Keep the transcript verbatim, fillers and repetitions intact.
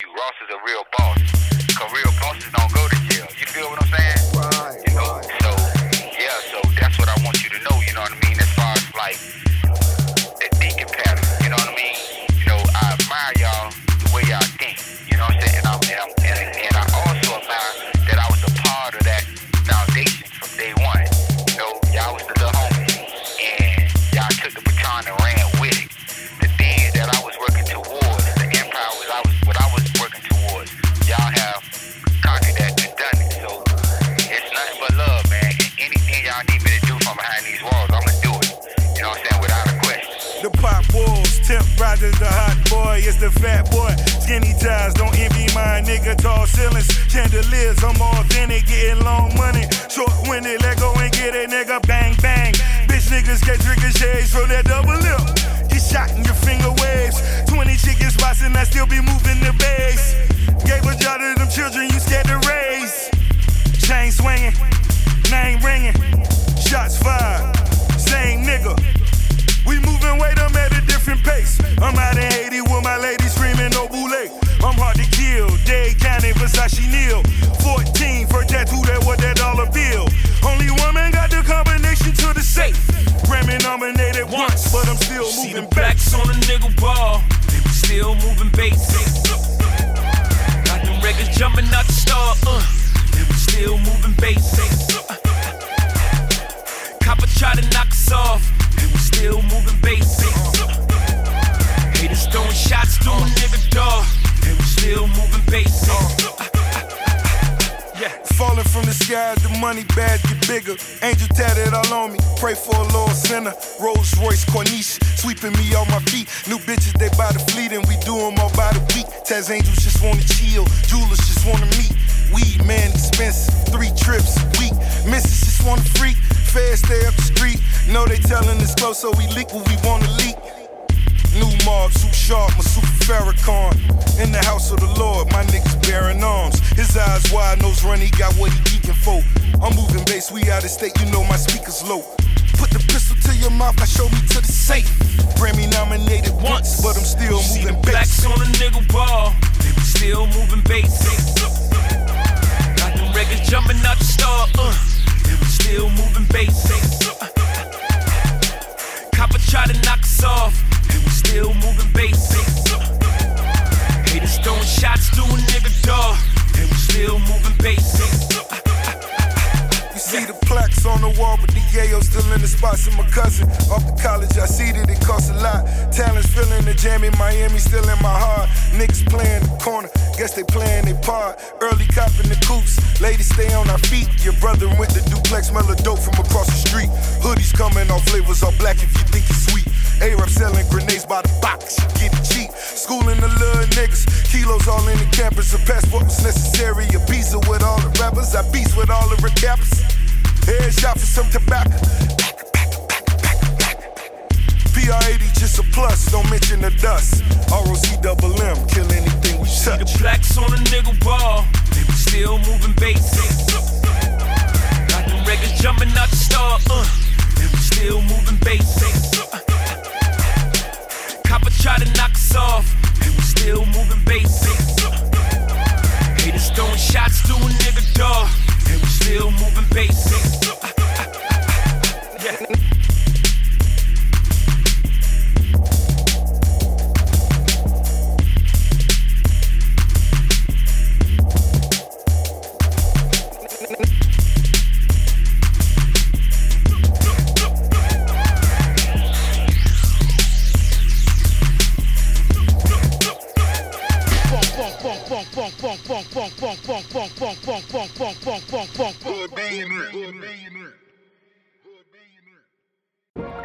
you. Ross is a real boss. Cause real bosses don't go to jail. You feel what I'm saying? Right, you know, right. so yeah, so that's what I want you to know, you know what I mean, as far as like the thinking pattern, you know what I mean? You know, I admire y'all the way y'all think, you know what I'm saying? And, I'm, and, I'm, and, and I also admire that I was a part of that foundation from day one. You know, y'all was the little homies, and y'all took the baton and ran with it. The thing that I was working towards, the empire was I was what I was working towards. Y'all have conquered that and done it. So it's nothing but love, man. And anything y'all need me to do from behind these walls, I'ma do it. You know what I'm saying? Without a question. The pop wolves, Temp Rogers, the hot boy, it's the fat boy. Skinny ties, don't envy my nigga. Tall ceilings, chandeliers, I'm authentic, getting long money. Short-winded, let go and get it, nigga. Bang, bang. Bitch niggas catch ricochets from that double lip. Get shot in your finger waves. twenty chicken spots and I still be moving the base. Gave a job to them children you scared to raise. Chain swinging, name ringing, shots fired, same nigga. We moving weight, I'm at a different pace. I'm out in Haiti with my lady screaming no boule. I'm hard to kill, Dade County, Versace Neal. fourteen for tattoo, that what that dollar bill. Only woman got the combination to the safe. Grammy nominated once, but I'm still See moving the blacks on a nigga ball, they was still moving basic. Got them records jumping out the star, uh, they was still moving basic. Copper try to knock us off, they was still moving basic. Haters throwing shots to a nigga dog, they was still moving basic. Yeah. Falling from the sky, the money bag get bigger. Angel tatted all on me, pray for a Lord sinner. Rolls Royce Corniche, sweeping me off my feet. New bitches, they by the fleet and we do them all by the week. Taz angels just wanna chill, jewelers just wanna meet. Weed, man, expensive, three trips a week. Missus just wanna freak, feds stay up the street. Know they telling us close, so we leak what we wanna leak. New mob, suit sharp, my super Farrakhan. In the house of the Lord, my niggas bearing arms. His eyes wide, nose run, he got what he geeking for. I'm moving bass, we out of state, you know my speakers low. Put the pistol to your mouth, I show me to the safe. Grammy nominated once, but I'm still See moving the bass. blacks on a nigga ball, they was still moving basic. Got them records jumping out the star, uh, they was still moving basic. Copper try to knock us off, they was still moving basic. Haters throwing shots to a nigga dog, they was still moving basic. You see the plaques on the wall, but the yayo still in the spots of my cousin. Off the college, I see that it costs a lot. Talents filling the jam in Miami, still in my heart. Niggas playing the corner, guess they playing their part. Early copping the coops, ladies stay on our feet. Your brother went to duplex, smell a dope from across the street. Hoodies coming off flavors all black if you think it's sweet. A-Rap selling grenades by the box, you get it cheap. Schooling the little niggas, kilos all in the campus. A passport was necessary, a pizza with all the rappers. I beats with all the recappers. Headshot for some tobacco. P R eighty just a plus, don't mention the dust. R O C double M, kill anything we See touch. the blacks on a nigga ball, they was still moving basic. Got them records jumping out the star, uh, they was still moving basic. Copper try to knock us off, they was still moving basic. Haters throwing shots to a nigga dog, they was still moving basic. Yeah. Good day in there.